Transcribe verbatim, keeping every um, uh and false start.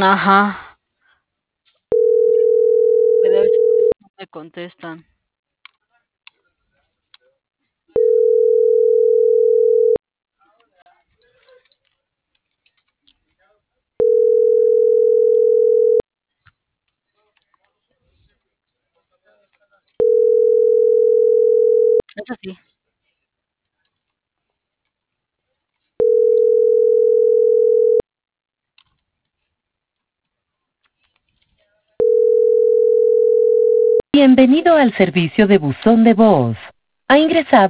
Ajá. Pero a veces no me contestan. Eso sí. Bienvenido al servicio de buzón de voz. Ha ingresado